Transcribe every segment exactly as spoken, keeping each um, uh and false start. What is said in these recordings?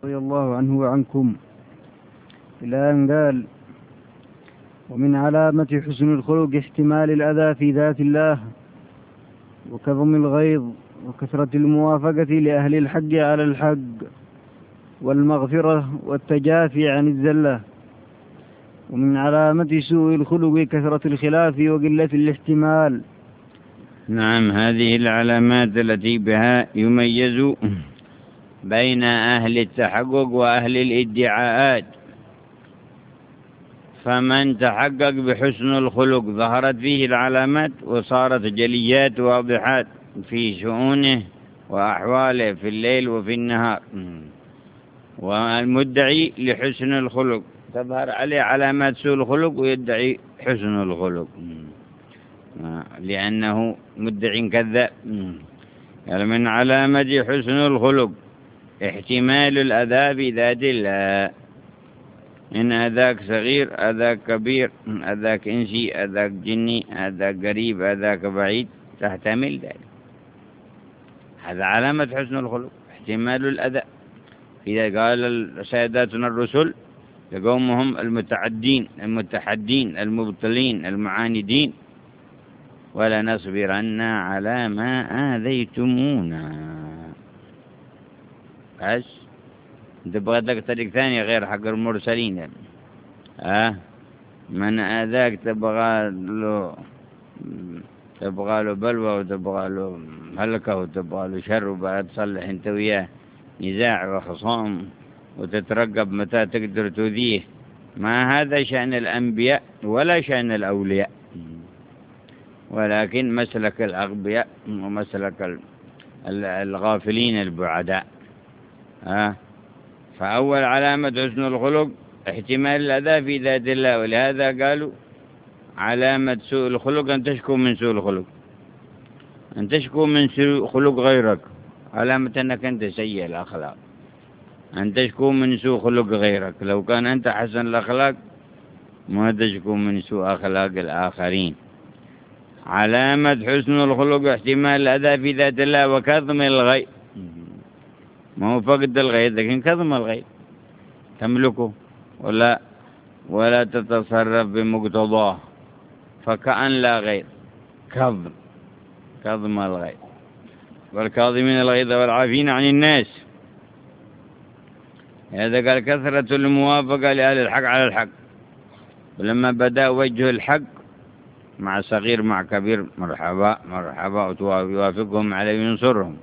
رضي الله عنه وعنكم إلى أن قال: ومن علامة حسن الخلق احتمال الأذى في ذات الله، وكظم الغيظ، وكثرة الموافقة لأهل الحق على الحق، والمغفرة والتجافي عن الزلة. ومن علامة سوء الخلق كثرة الخلاف وقلة الاحتمال. نعم، هذه العلامات التي بها يميز بين أهل التحقق وأهل الادعاءات. فمن تحقق بحسن الخلق ظهرت فيه العلامات وصارت جليات واضحات في شؤونه وأحواله في الليل وفي النهار. والمدعي لحسن الخلق تظهر عليه علامات سوء الخلق ويدعي حسن الخلق لأنه مدعي كذاب. يعني من علامة حسن الخلق احتمال الأذى بذات الله، إن أذاك صغير، أذاك كبير، أذاك إنسي، أذاك جني، أذاك قريب، أذاك بعيد، تحتمل ذلك. هذا علامة حسن الخلق، احتمال الأذى. إذا قال سيداتنا الرسل لقومهم المتعدين المتحدين المبطلين المعاندين: ولنصبرن على ما آذيتمونا. بس انت بغيت لك طريق ثاني غير حق المرسلين يعني. اه من آذاك تبغى له تبغى له بلوى وتبغى له هلكة وتبغى له شر، وبعد تصلح انت وياه نزاع وخصام وتترقب متى تقدر تؤذيه. ما هذا شأن الأنبياء ولا شأن الأولياء، ولكن مسلك الأغبياء ومسلك الغافلين البعداء. ها فأول علامة حسن الخلق احتمال الأذى في ذات الله، ولهذا قالوا علامة سوء الخلق أن تشكو من سوء الخلق، أن تشكو من سوء خلق غيرك، علامة أنك أنت سيء الأخلاق، أن تشكو من سوء خلق غيرك. لو كان أنت حسن الأخلاق ما تشكو من سوء أخلاق الآخرين. علامة حسن الخلق احتمال الأذى في ذات الله وكظم الغيظ، ما هو فقد الغيظ لكن كظم الغيظ، تملكه ولا ولا تتصرف بمقتضاه، فكأن لا غيظ، كظم كظم الغيظ. والكاظمين الغيظ والعافين عن الناس. هذا قال كثرة الموافقة لأهل الحق على الحق. ولما بدأ وجه الحق مع صغير مع كبير مرحبا مرحبا ويوافقهم عليه وينصرهم.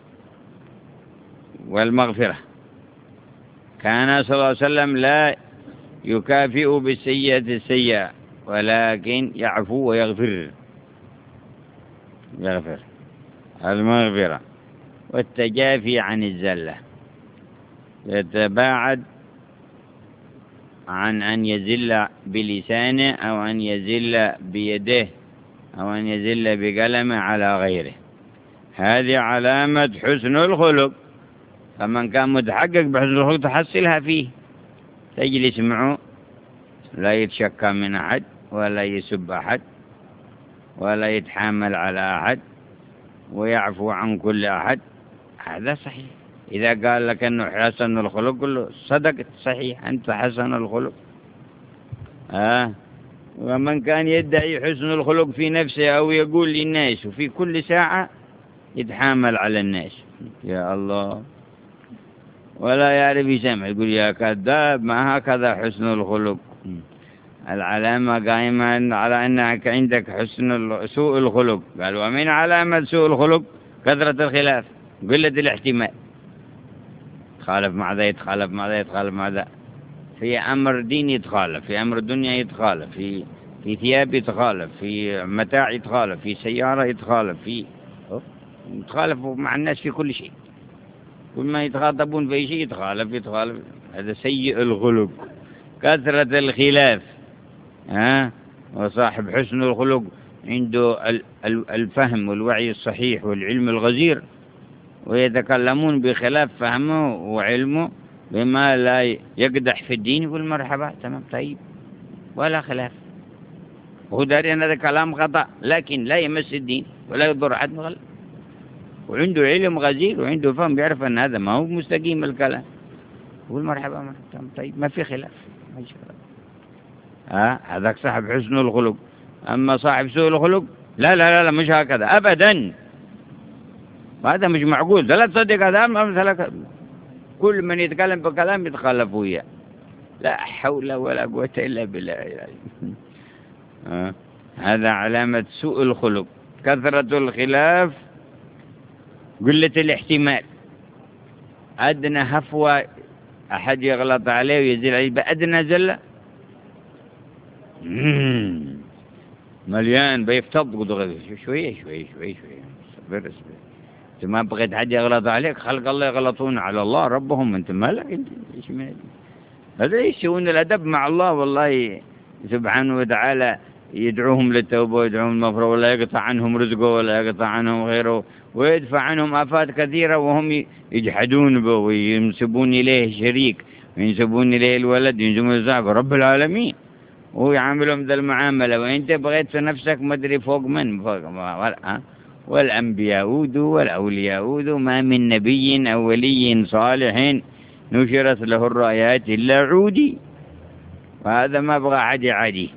والمغفرة، كان صلى الله عليه وسلم لا يكافئ بالسيئة السيئة ولكن يعفو ويغفر يغفر. المغفرة والتجافي عن الزلة، يتباعد عن أن يزل بلسانه أو أن يزل بيده أو أن يزل بقلمه على غيره. هذه علامة حسن الخلق. فمن كان متحقق بحسن الخلق تحصلها فيه، تجلس معه لا يتشكى من أحد ولا يسب أحد ولا يتحامل على أحد ويعفو عن كل أحد. هذا صحيح. إذا قال لك أنه حسن الخلق قل له صدقت، صحيح أنت حسن الخلق. آه. ومن كان يدعي حسن الخلق في نفسه أو يقول للناس وفي كل ساعة يتحامل على الناس، يا الله، ولا يعرف يسمع، يقول يا كذاب، ما هكذا حسن الخلق. العلامة قائمة على أنك عندك حسن سوء الخلق. قال ومن علامة سوء الخلق كثرة الخلاف، قلة الاحتمال، يتخالف مع ذا يتخالف مع ذا يتخالف مع ذا، في أمر دين يتخالف، في أمر الدنيا يتخالف، في في ثياب يتخالف، في متاع يتخالف، في سيارة يتخالف، في يتخالف مع الناس في كل شيء. كل ما يتخاطبون في شيء يتخالف يتخالف. هذا سيء الخلق، كثرة الخلاف. ها وصاحب حسن الخلق عنده الفهم والوعي الصحيح والعلم الغزير، ويتكلمون بخلاف فهمه وعلمه بما لا يقدح في الدين، يقول مرحبا تمام طيب ولا خلاف. وهو داري أن هذا كلام خطأ لكن لا يمس الدين ولا يضر أحد مغلق، وعنده علم غزير وعنده فهم، بيعرف أن هذا ما هو مستقيم الكلام. قول مرحبا مرحبا، طيب ما في خلاف، ما في خلاف. ها هذاك صاحب حسن الخلق. أما صاحب سوء الخلق لا لا لا, لا مش هكذا أبدا، هذا مش معقول. لا تصدق هذا مثلا كل من يتكلم بكلام يتخلف وياه. لا حول ولا قوة إلا بالله. آه. هذا علامة سوء الخلق، كثرة الخلاف، قلة الاحتمال. أدنى هفوة أحد يغلط عليه ويزيل عليه بأدنى زلة مليان بيفتض شوية شوية شوية شوية. صبر صبر، أنت ما بغيت حد يغلط عليك، خلق الله يغلطون على الله ربهم، أنت مالك أنت إيش مالك؟ هذا يسوون الأدب مع الله والله سبحانه وتعالى، يدعوهم للتوبة ويدعوهم المغفرة، ولا يقطع عنهم رزقه ولا يقطع عنهم غيره، ويدفع عنهم آفات كثيرة وهم يجحدون به وينسبون إليه شريك وينسبون إليه الولد وينسبون الزعب رب العالمين، وهو يعاملهم ذا المعاملة، وإنت بغيت في نفسك مدري فوق من فوق. والأنبياء أودوا والأولياء أودوا، ما من نبي أو ولي صالح نشرت له الرآيات إلا عودي. وهذا ما بغى عادي عادي،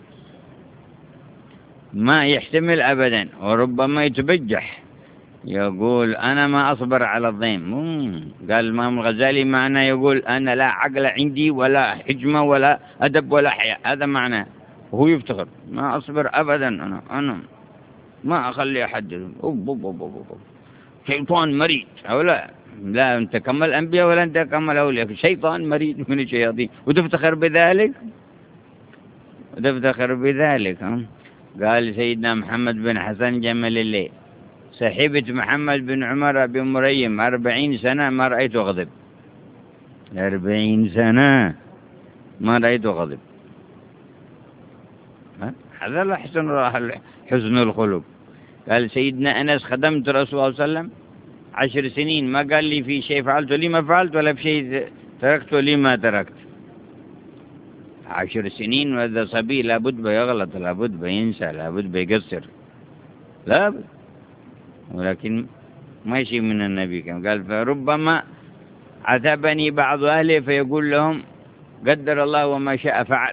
ما يحتمل أبدا، وربما يتبجح يقول أنا ما أصبر على الضيم. قال الإمام الغزالي معنى يقول أنا لا عقل عندي ولا حجمة ولا أدب ولا حياء، هذا معنى. وهو يفتخر ما أصبر أبدا، أنا أنا ما أخلي أحد شيطان مريض أو لا. لا أنت كمل أنبياء ولا أنت كمل أولياء، شيطان مريض من الشياطين وتفتخر بذلك، وتفتخر بذلك. هم؟ قال سيدنا محمد بن حسن جمل الليل صحبت محمد بن عمر بن مريم أربعين سنة ما رأيته غضب، أربعين سنة ما رأيته غضب. هذا لا حسن حسن الخلق. قال سيدنا أنس خدمت رسول الله صلى الله عليه وسلم عشر سنين، ما قال لي في شيء فعلته لي ما فعلت ولا في شيء تركته لي ما تركت. عشر سنين، وهذا صبي لابد بيغلط، لابد بينسى، لابد بيقصر، لابد. ولكن ما شيء من النبي كان قال فربما عتبني بعض أهلي فيقول لهم قدر الله وما شاء فعل.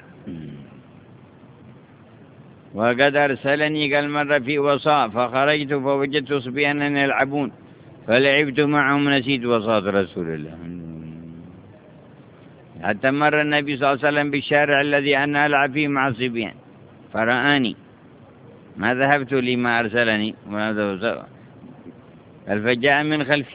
وقد أرسلني قال مرة في وصاء فخرجت فوجدت صبيانا يلعبون فلعبت معهم نسيت وصاة رسول الله. حتى مر النبي صلى الله عليه وسلم بالشارع الذي أنا ألعب فيه مع الصبيان فرآني ما ذهبت لما أرسلني، فجاء من خلفي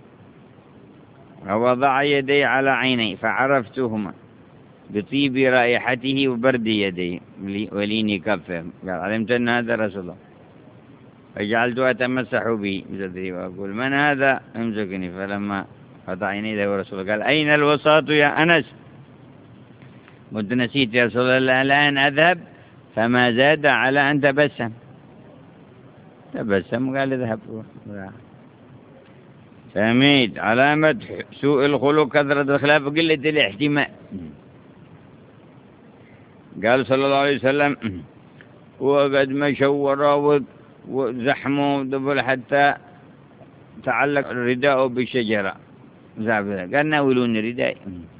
ووضع يدي على عيني فعرفتهما بطيب رائحته وبرد يديه ولين كفه، قال علمت أن هذا رسول الله، فجعلت أتمسح به وأقول من هذا امسكني، فلما قطع عيني ذا رسول الله قال أين الوساط يا أنس؟ قلت نسيت يا رسول الله الآن أذهب، فما زاد على أن تبسم. تبسم قال اذهب. سميت علامة سوء الخلق كثرة الخلاف وقلة الاحتمال. قال صلى الله عليه وسلم وقد مشوا وزحموا دبل حتى تعلق الرداء بالشجرة، قال ناولون رداء،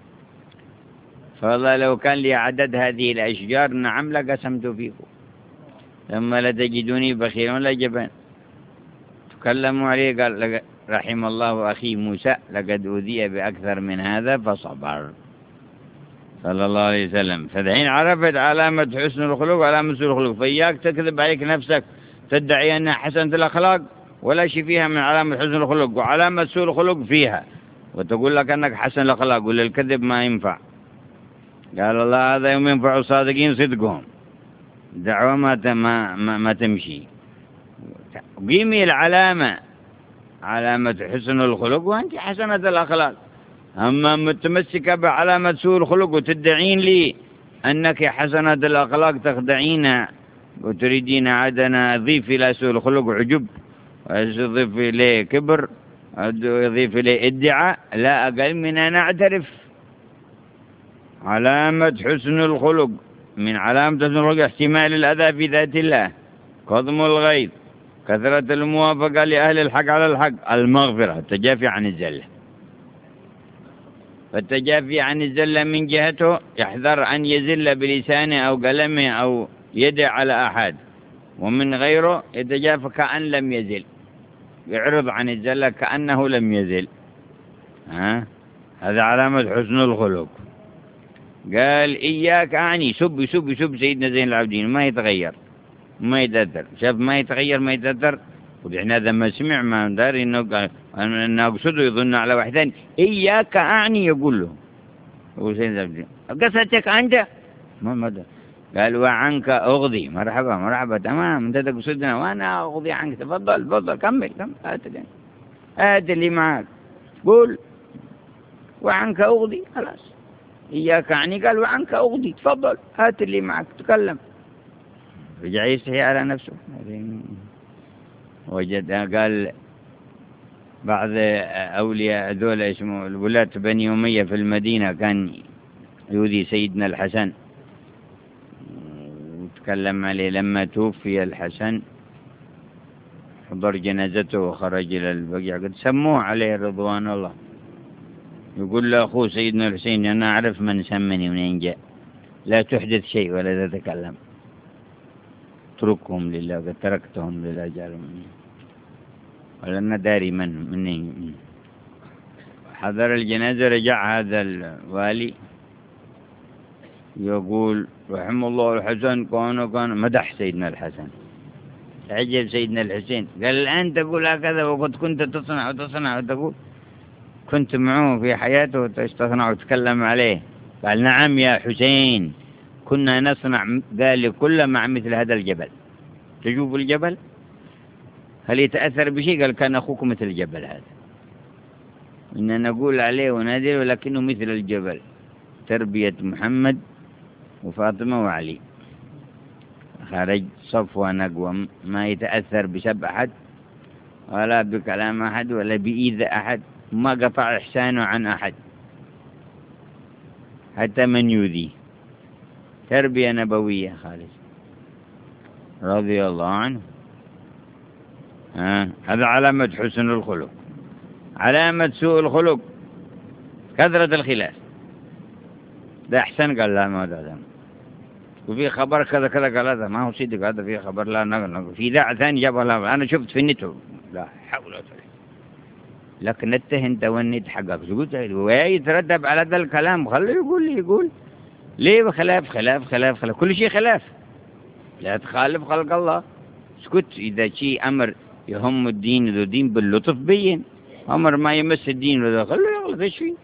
فالله لو كان لي عدد هذه الأشجار نعم لقسمت فيكم، ثم لتجدوني بخيل ولا جبان. تكلموا عليه قال رحم الله أخي موسى لقد أوذي بأكثر من هذا فصبر صلى الله عليه وسلم. فدحين عرفت علامة حسن الخلق وعلامة سوء الخلق، فإياك تكذب عليك نفسك تدعي أنها حسنة الأخلاق ولا شيء فيها من علامة حسن الخلق، وعلامة سوء الخلق فيها، وتقول لك أنك حسن الأخلاق، وللكذب ما ينفع. قال الله هذا يوم ينفع الصادقين صدقهم، دعوة ما, ما, ما, ما تمشي. قيمي العلامة علامة حسن الخلق وأنت حسنة الأخلاق. أما متمسكة بعلامة سوء الخلق وتدعين لي أنك حسنة الأخلاق تخدعين وتريدين عدنا أضيف إلى سوء الخلق عجب، وأضيف إليه كبر، أضيف إليه ادعاء، لا أقل من أن أعترف. علامة حسن الخلق من علامة حسن الخلق احتمال الأذى في ذات الله، كظم الغيظ، كثرة الموافقة لأهل الحق على الحق، المغفرة، التجافي عن الزلة. فالتجافي عن الزلة من جهته يحذر أن يزل بلسانه أو قلمه أو يده على أحد، ومن غيره يتجافى كأن لم يزل، يعرض عن الزلة كأنه لم يزل. ها؟ هذا علامة حسن الخلق. قال إياك أعني سب سب سب سيدنا زين العابدين ما يتغير ما يتأثر، شاف ما يتغير ما يتأثر. وإحنا هذا ما سمع ما داري إنه إنه أقصده يظن على واحدين. إياك أعني يقول له أبو سيدنا العابدين قصتك أنت ما مدى. قال وعنك أغضي. مرحبا مرحبا تمام أنت تقصدنا وأنا أغضي عنك. تفضل تفضل كمل كمل هات اللي هات اللي معك قول. وعنك أغضي خلاص. إياك أعني قال وعنك أغضي تفضل هات اللي معك تكلم. رجع يستحي على نفسه. وجد قال بعض أولياء ذول اسمه الولاة بني أمية في المدينة كان يؤذي سيدنا الحسن وتكلم عليه. لما توفي الحسن حضر جنازته وخرج إلى البقيع قد سموه عليه رضوان الله. يقول له أخوه سيدنا الحسين أنا أعرف من سمني منين جاء، لا تحدث شيء ولا تتكلم اتركهم لله قد تركتهم لله جعلهم ولنا داري من منين. حضر الجنازة رجع هذا الوالي يقول رحم الله الحسن كان وكان مدح سيدنا الحسن. عجب سيدنا الحسين قال الآن تقول هكذا وقد كنت تصنع وتصنع وتقول كنت معه في حياته وتصنع وتكلم عليه. قال نعم يا حسين كنا نصنع قال كل مع مثل هذا الجبل. تشوف الجبل هل يتأثر بشيء؟ قال كان أخوك مثل الجبل هذا إن نقول عليه ونادر ولكنه مثل الجبل. تربية محمد وفاطمة وعلي. خرج صفوة نقوى ما يتأثر بسب أحد ولا بكلام أحد ولا بإيذاء أحد، ما قطع إحسانه عن أحد حتى من يؤذيه. تربية نبوية خالص رضي الله عنه. آه. هذا علامة حسن الخلق. علامة سوء الخلق كثرة الخلاف. ده أحسن قال لا ما هذا وفي خبر كذا كذا قال هذا ما هو صدق هذا في خبر لا نقل في ذاع ثاني جاب لا أنا شفت في النت لا حول ولا قوة. لكن نتهن تونيت حقك قلت ويترتب على هذا الكلام خليه يقول لي يقول ليه بخلاف خلاف خلاف خلاف كل شيء خلاف. لا تخالف خلق الله. اسكت إذا شيء أمر يهم الدين ذو دين باللطف بين. أمر ما يمس الدين وذا خليه يغلط ايش فيه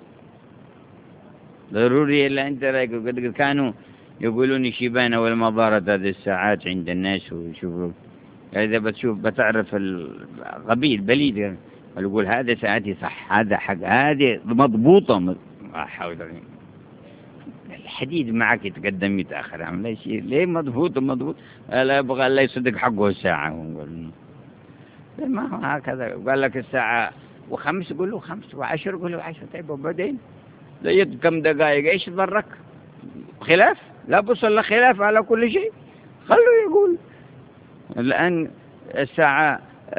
ضروري. إلا أنت رأيك قد كانوا يقولون شيبان والمضارة هذه الساعات عند الناس ويشوفوا إذا بتشوف بتعرف القبيل بليد يقول هذا ساعتي صح هذا حق هذه مضبوطة ما حاول الحديد معك يتقدم يتأخر عم لا شيء ليه مضبوط مضبوط لا يبغى الله يصدق حقه الساعة ما هو هكذا. قال لك الساعة وخمس قول له خمس وعشر قول له عشر. طيب وبعدين زيد كم دقائق ايش ضرك؟ خلاف لا بصل خلاف على كل شيء خلوا يقول. الآن الساعة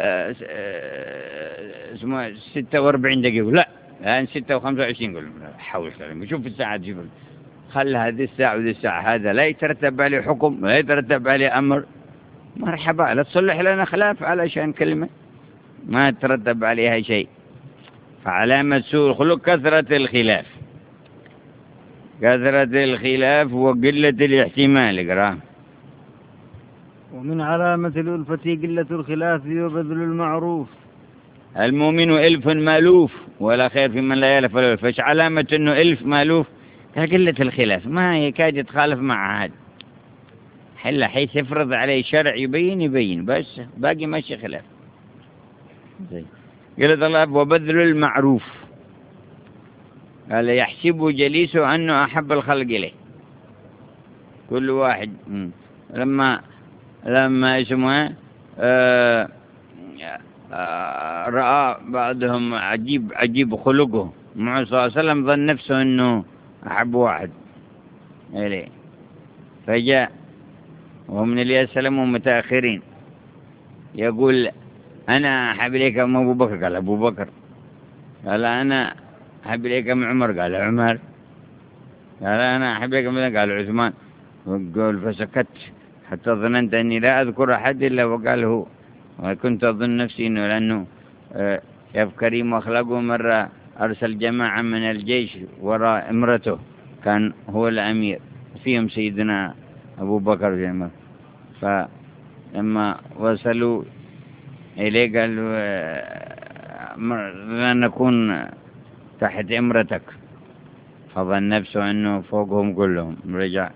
اسمها ستة واربعين دقيقة لا الآن ستة وخمسة وعشرين قول حول سلام شوف الساعة تجيب خل هذه الساعة وذي الساعة هذا لا يترتب عليه حكم لا يترتب عليه أمر. مرحبا لا تصلح لنا خلاف علشان كلمة ما ترتب عليها شيء. فعلامة سوء الخلق كثرة الخلاف. كثرة الخلاف وقلة الاحتمال. اقرأ. ومن علامة الألفة قلة الخلاف وبذل المعروف. المؤمن ألف مألوف ولا خير في من لا يألف ولا يألف. فش علامة أنه ألف مألوف؟ قلة الخلاف ما يكاد يتخالف مع أحد. حلا حيث يفرض عليه شرع يبين يبين بس باقي ماشي خلاف. قلة الله وبذل المعروف. قال يحسب جليسه أنه أحب الخلق إليه. كل واحد لما لما اسمه آه آه رأى بعضهم عجيب عجيب خلقه مع صلى الله عليه وسلم ظن نفسه أنه أحب واحد إليه فجاء وهم من الياس سلموا متأخرين يقول أنا أحب إليك أم أبو بكر؟ قال أبو بكر. قال أنا أحب إليك من عمر، قال عمر. قال أنا أحب إليك من، قال عثمان. وقال فسكت حتى ظننت أني لا أذكر أحد إلا وقال هو، وكنت أظن نفسي أنه لأنه يا كريم وأخلاقه. مرة أرسل جماعة من الجيش وراء امرته، كان هو الأمير، فيهم سيدنا أبو بكر في عمر. فلما وصلوا إليه قالوا لا نكون تحت امرتك، فظن نفسه أنه فوقهم كلهم. رجع.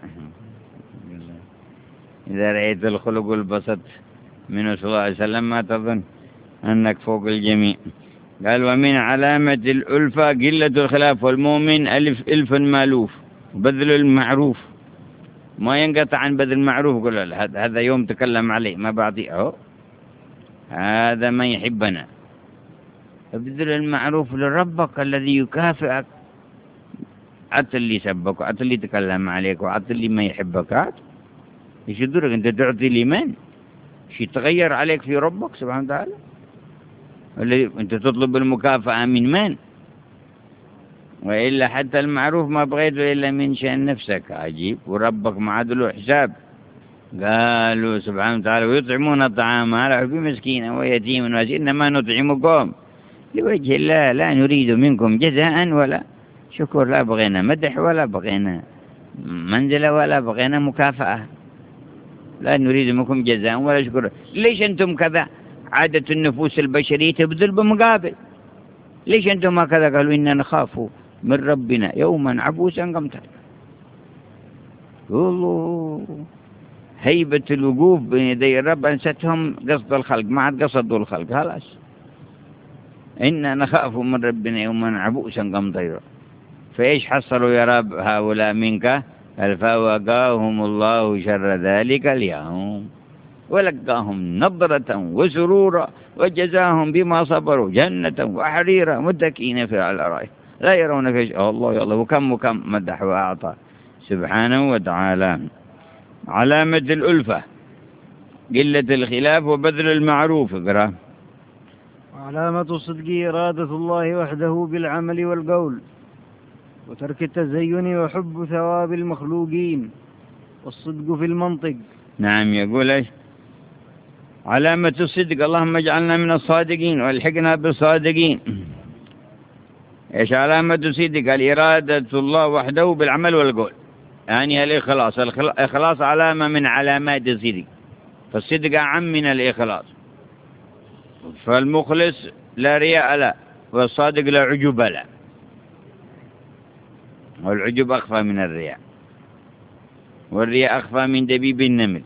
إذا رأيت الخلق والبسط منه صلى الله عليه وسلم ما تظن أنك فوق الجميع. قال ومن علامة الألفة قلة الخلاف، والمؤمن ألف ألف مالوف، بذل المعروف ما ينقطع عن بذل المعروف. قل هذا يوم تكلم عليه ما بعطيه، هذا ما يحبنا. بذل المعروف لربك الذي يكافئك، عطل اللي سبك وعطل اللي تكلم عليك وعطل اللي ما يحبك. ايش يدرك انت تعطي لمن؟ شي تغير عليك في ربك سبحانه وتعالى؟ ولا انت تطلب المكافأة من من؟ وإلا حتى المعروف ما بغيته إلا من شأن نفسك. عجيب. وربك ما عاد له حساب. قالوا سبحانه وتعالى ويطعمون الطعام على حبه مسكينا ويتيما واسيرا إنما نطعمكم لوجه الله لا نريد منكم جزاء ولا شكر. لا بغينا مدح ولا بغينا منزلة ولا بغينا مكافأة. لا نريد منكم جزاء ولا شكر. ليش أنتم كذا؟ عادة النفوس البشرية تبذل بمقابل. ليش أنتم هكذا؟ قالوا إننا نخاف من ربنا يوما عبوسا قمطريرا. والله هيبة الوقوف بين يدي الرب أنستهم قصد الخلق، ما عاد قصدوا الخلق. خلاص إننا نخاف من ربنا يوما عبوسا قمطريرا. فإيش حصلوا يا رب هؤلاء منك؟ فوقاهم الله شر ذلك اليوم ولقاهم نظرة وسرورا وجزاهم بما صبروا جنة وحريرا متكئين فيها على الأرائك لا يرون فيها شيئا. الله يا الله. وكم وكم مدح وأعطى سبحانه وتعالى. علامة الألفة قلة الخلاف وبذل المعروف. اقرأ. علامة الصدق إرادة الله وحده بالعمل والقول، وترك التزين وحب ثواب المخلوقين، والصدق في المنطق. نعم. يقول ايش؟ علامة الصدق اللهم اجعلنا من الصادقين والحقنا بالصادقين. ايش علامة الصدق؟ الإرادة الله وحده بالعمل والقول، يعني الإخلاص. الإخلاص علامة من علامات الصدق، فالصدق أعم من الإخلاص. فالمخلص لا رياء له، والصادق لا عجب له، والعجب أخفى من الرياء، والرياء أخفى من دبيب النمل،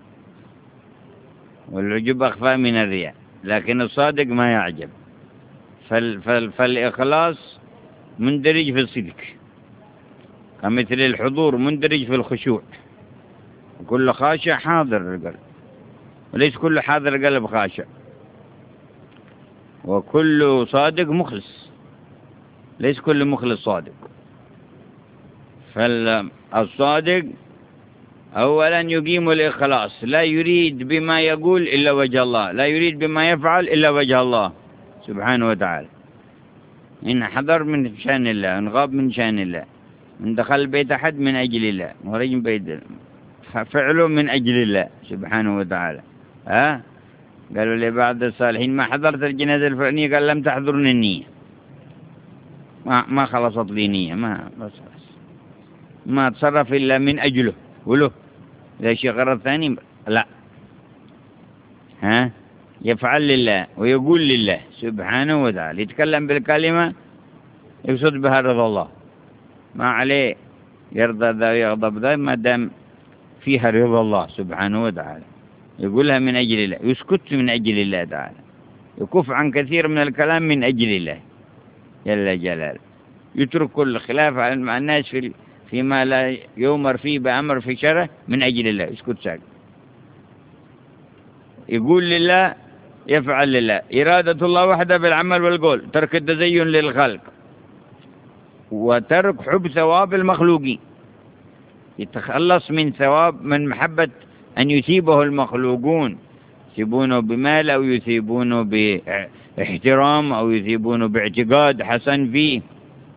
والعجب أخفى من الرياء، لكن الصادق ما يعجب. فال فال فالإخلاص مندرج في الصدق، كمثل الحضور مندرج في الخشوع. كل خاشع حاضر القلب، وليس كل حاضر القلب خاشع. وكل صادق مخلص، ليس كل مخلص صادق. فالصادق أولا يقيم الإخلاص، لا يريد بما يقول إلا وجه الله، لا يريد بما يفعل إلا وجه الله سبحانه وتعالى. إن حضر من شأن الله، إن غاب من شأن الله، إن دخل بيت أحد من أجل الله، ورج بيت فعله من أجل الله سبحانه وتعالى. ها قالوا لبعض الصالحين ما حضرت الجنازة الفلانية، قال لم تحضرني النية، ما ما خلصت لي نية، ما بس ما تصرف إلا من أجله وله. إذا شيء غرض ثاني لا، ها يفعل لله ويقول لله سبحانه وتعالى. يتكلم بالكلمة يقصد بها رضا الله، ما عليه يرضى ذا ويغضب ذا ما دام فيها رضا الله سبحانه وتعالى. يقولها من أجل الله، يسكت من أجل الله تعالى، يكف عن كثير من الكلام من أجل الله جل جلاله، يترك كل خلاف مع الناس في فيما لا يؤمر فيه بأمر في شرع من أجل الله، يسكت ساكت. يقول لله يفعل لله. إرادة الله وحده بالعمل والقول، ترك التزين للخلق، وترك حب ثواب المخلوقين، يتخلص من ثواب من محبة أن يثيبه المخلوقون، يثيبونه بمال أو يثيبونه باحترام أو يثيبونه باعتقاد حسن فيه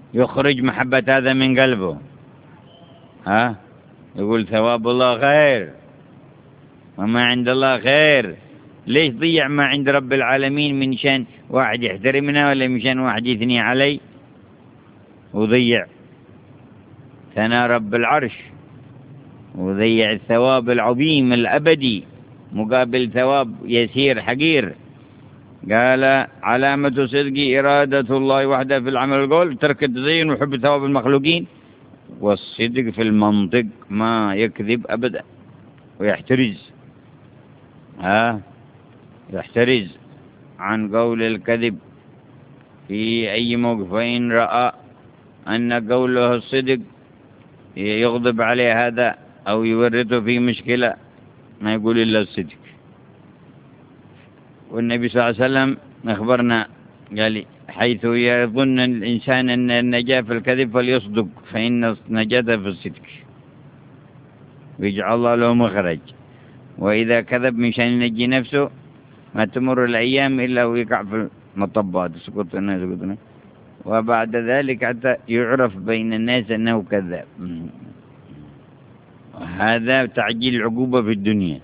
يخرج محبة هذا من قلبه، ها يقول ثواب الله خير وما عند الله خير. ليش ضيع ما عند رب العالمين من شان واحد يحترمنا ولا من شان واحد يثني علي؟ وضيع ثناء رب العرش، وضيع الثواب العظيم الأبدي مقابل ثواب يسير حقير. قال علامة صدق إرادة الله وحده في العمل والقول، ترك التزين وحب ثواب المخلوقين، والصدق في المنطق ما يكذب أبدا ويحترز، ها يحترز عن قول الكذب في أي موقف. فإن رأى أن قوله الصدق يغضب عليه هذا أو يورطه في مشكلة ما يقول إلا الصدق. والنبي صلى الله عليه وسلم أخبرنا قال حيث يظن الإنسان أن النجاة في الكذب فليصدق فإن النجاة في الصدق، ويجعل الله له مخرج. وإذا كذب من شان ينجي نفسه ما تمر الأيام إلا ويقع في المطبات، سقط الناس سقطنا، وبعد ذلك حتى يعرف بين الناس أنه كذاب. هذا تعجيل العقوبة في الدنيا.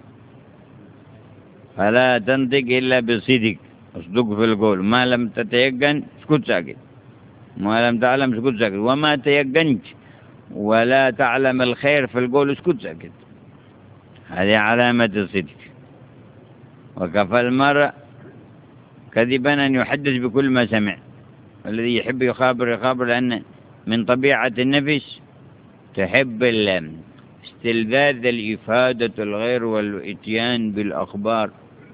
فلا تنطق إلا بصدق، اصدق في القول، ما لم تتيقن اسكت ساكت، ما لم تعلم اسكت ساكت، وما تيقنت ولا تعلم الخير في القول اسكت ساكت. هذه علامة الصدق. وكفى المرء كذبا أن يحدث بكل ما سمع. الذي يحب يخابر يخابر، لأن من طبيعة النفس تحب استلذاذ الإفادة الغير والإتيان بالأخبار.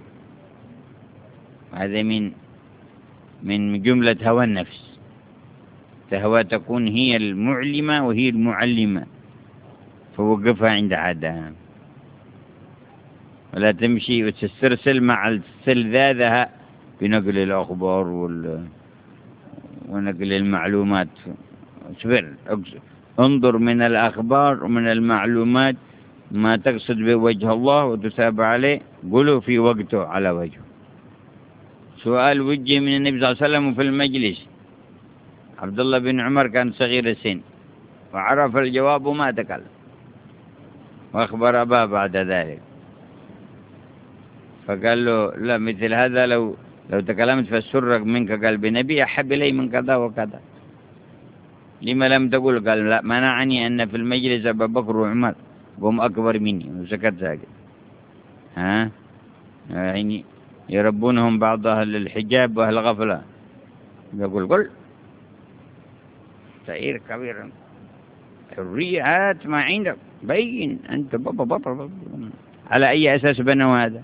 هذا من من جملة هوى النفس. تهوى تكون هي المعلمة وهي المعلمة، فوقفها عند عادها، ولا تمشي وتسترسل مع استلذاذها بنقل الأخبار وال... ونقل المعلومات. اصبر، انظر من الأخبار ومن المعلومات ما تقصد بوجه الله وتتابع عليه، قله في وقته على وجهه. سؤال وجه من النبي صلى الله عليه وسلم في المجلس، عبد الله بن عمر كان صغير السن وعرف الجواب وما تكلم، وأخبر أباه بعد ذلك، فقال له لا مثل هذا لو لو تكلمت فسرك منك قلب نبي أحب إلي من كذا وكذا، لما لم تقول؟ قال لا منعني أن في المجلس أبا بكر وعمر وهم أكبر مني، وسكت ساكت. ها يعني يربونهم بعض أهل الحجاب وأهل الغفلة، يقول قل سعير كبير حرية، هات ما عندك بين أنت بابا بابا بابا. على أي أساس بنوا هذا؟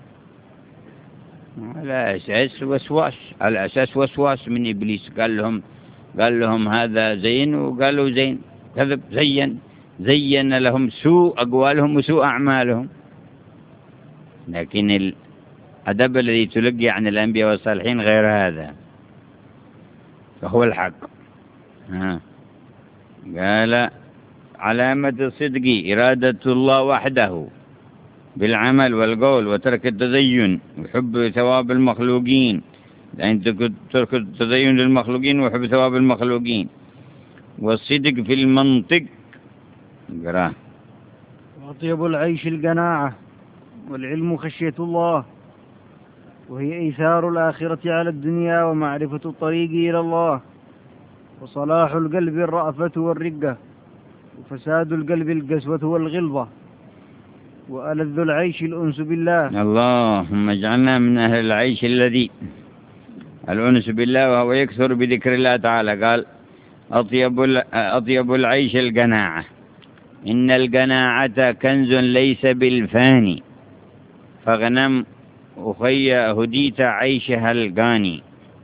على أساس وسواس، على أساس وسواس من إبليس. قال لهم قال لهم هذا زين، وقالوا زين، كذب، زين زين لهم سوء أقوالهم وسوء أعمالهم. لكن الأدب الذي تلقي عن الأنبياء والصالحين غير هذا، فهو الحق. ها. قال علامة الصدق إرادة الله وحده بالعمل والقول، وترك التزين وحب ثواب المخلوقين، لأن ترك التزين للمخلوقين وحب ثواب المخلوقين، والصدق في المنطق. قراه. وأطيب العيش القناعة، والعلم خشية الله، وهي إيثار الآخرة على الدنيا ومعرفة الطريق إلى الله، وصلاح القلب الرأفة والرقة، وفساد القلب القسوة والغلظة، وألذ العيش الأنس بالله. اللهم اجعلنا من أهل العيش الذي الأنس بالله، وهو يكثر بذكر الله تعالى. قال أطيب أطيب العيش القناعة، إن القناعة كنز ليس بالفاني، فاغنم أخي هديت عيشها القاني.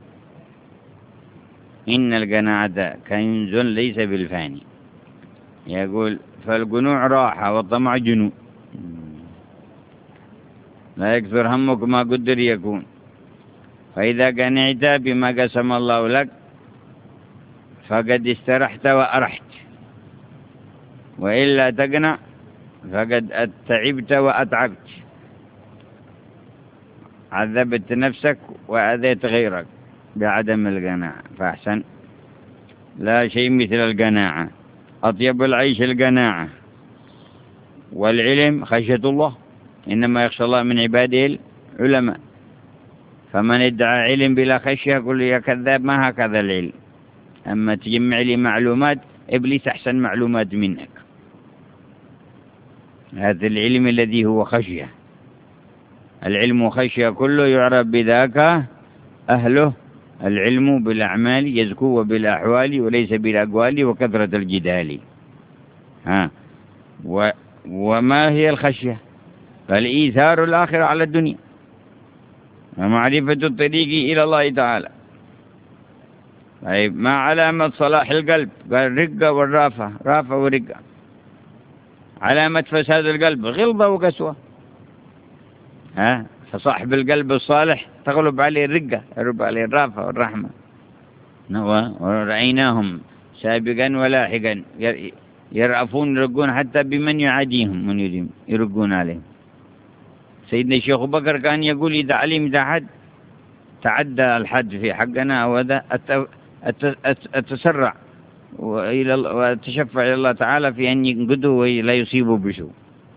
إن القناعة كنز ليس بالفاني، يقول فالقنوع راحة والطمع جنون، لا يكثر همك ما قدر يكون. فإذا قنعت بما قسم الله لك فقد استرحت وأرحت، وإلا تقنع فقد تعبت وأتعبت، عذبت نفسك وأذيت غيرك بعدم القناعة. فأحسن لا شيء مثل القناعة، أطيب العيش القناعة. والعلم خشية الله، إنما يخشى الله من عباده العلماء. فمن ادعى علم بلا خشية قل يا كذاب، ما هكذا العلم. أما تجمع لي معلومات، إبليس أحسن معلومات منك. هذا العلم الذي هو خشية. العلم خشية كله يعرف بذاك أهله. العلم بالأعمال يزكو بالأحوال وليس بالأقوال وكثرة الجدال. ها و وما هي الخشية؟ فالإيثار الآخرة على الدنيا ومعرفة الطريق إلى الله تعالى. طيب، ما علامة صلاح القلب؟ قال رقة والرافة، رافة ورقة. علامة فساد القلب غلظة وقسوة. ها فصاحب القلب الصالح تغلب عليه الرقة، يغلب عليه الرافة والرحمة. ورأيناهم سابقا ولاحقا يرأفون يرقون حتى بمن يعاديهم، من يريم يرقون عليهم. سيدنا الشيخ بكر كان يقول إذا علم إذا حد تعدى الحد في حقنا أو هذا أتسرع وأتشفع إلى الله تعالى في أن ينقذه ولا يصيبه بسوء.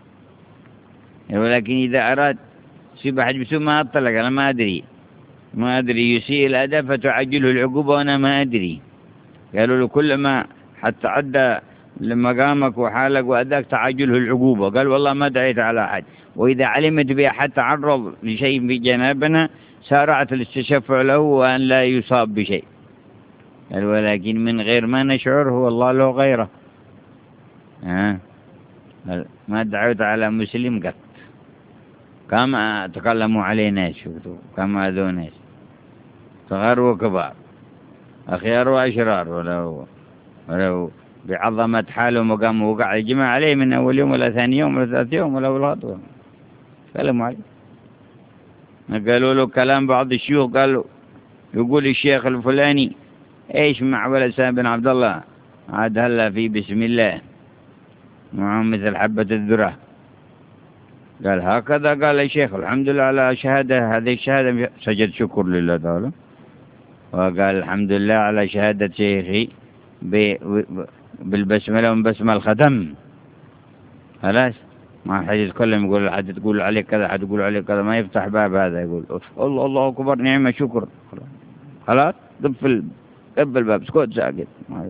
ولكن إذا أراد يصيب أحد بسوء ما أطلق، أنا ما أدري ما أدري يسيء الأدب فتعجله العقوبة وأنا ما أدري. قالوا له كل ما حتى عدى لمقامك وحالك وأداك تعجله العقوبة. قال والله ما دعيت على أحد، وإذا علمت بأحد تعرض لشيء في جنابنا سارعت للتشفع له وأن لا يصاب بشيء. قال ولكن من غير ما نشعر هو الله له غيره. ها ما دعوت على مسلم قط. كما تكلموا علينا، شفتوا كما ذو ناس صغار وكبار، أخيار وأشرار، ولو ولو بعظمة حاله مقام وقع الجماع عليه من أول يوم ولا ثاني يوم ولا ثالث يوم ولا أول خطوة. كلموا عليه. قالوا له كلام بعض الشيوخ، قالوا يقول الشيخ الفلاني ايش مع ولد سام بن عبد الله عاد هلا في بسم الله معهم مثل حبة الذرة. قال هكذا قال الشيخ الحمد لله على شهادة، هذه الشهادة سجد شكر لله تعالى، وقال الحمد لله على شهادة شيخي بالبسملة وبسمة الختم. خلاص ما حد يتكلم يقول حد تقول عليك كذا، حد يقول عليك كذا، ما يفتح باب هذا يقول الله الله أكبر نعمة شكر. خلاص قفل قبل الباب، سكوت ساكت،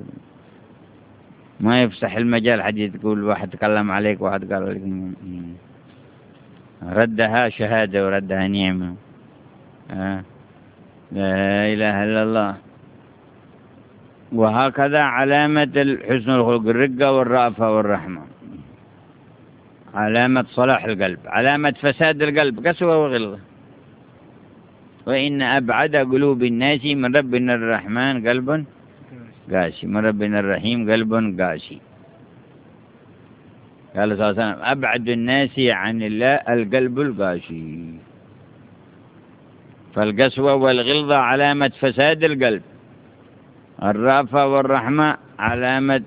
ما يفتح المجال حد يقول واحد تكلم عليك واحد قال عليك. ردها شهادة وردها نعمة. آه. لا إله إلا الله. وهكذا علامة حسن الخلق الرقة والرأفة والرحمة، علامة صلاح القلب. علامة فساد القلب قسوة وغلظة. وإن أبعد قلوب الناس من ربنا الرحمن قلب قاسي، من ربنا الرحيم قلب قاسي. قال صلى الله عليه وسلم أبعد الناس عن الله القلب القاسي. فالقسوة والغلظة علامة فساد القلب، الرأفة والرحمة علامة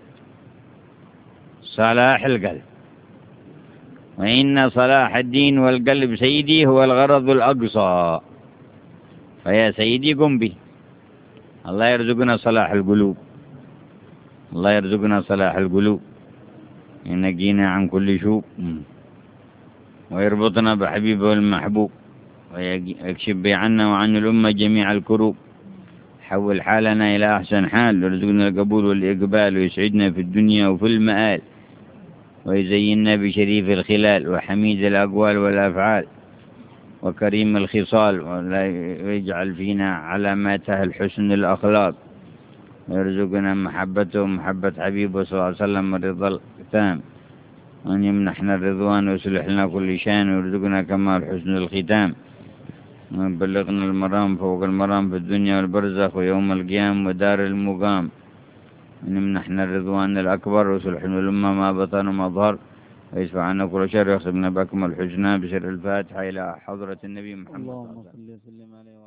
صلاح القلب. وإن صلاح الدين والقلب سيدي هو الغرض الأقصى، فيا سيدي قم به. الله يرزقنا صلاح القلوب، الله يرزقنا صلاح القلوب، ينقينا عن كل شوب ويربطنا بحبيبه المحبوب، ويكشف عنا وعن الأمة جميع الكروب. حول حالنا إلى أحسن حال، ويرزقنا القبول والإقبال، ويسعدنا في الدنيا وفي المآل، ويزيننا بشريف الخلال وحميد الأقوال والأفعال وكريم الخصال، ويجعل فينا علامات الحسن الأخلاق، ويرزقنا محبته ومحبة حبيبه صلى الله عليه وسلم الرضا التام، وأن يمنحنا الرضوان ويصلح لنا كل شان، ويرزقنا كمال حسن الختام، ويبلغنا المرام فوق المرام في الدنيا والبرزخ ويوم القيام ودار المقام، وأن يمنحنا الرضوان الأكبر ويصلح لنا الأمة ما بطن وما ظهر، ويدفع عنا كل شر، ويختمنا بأكمل الحسنى بشر الفاتحة إلى حضرة النبي محمد. اللهم صل وسلم عليه.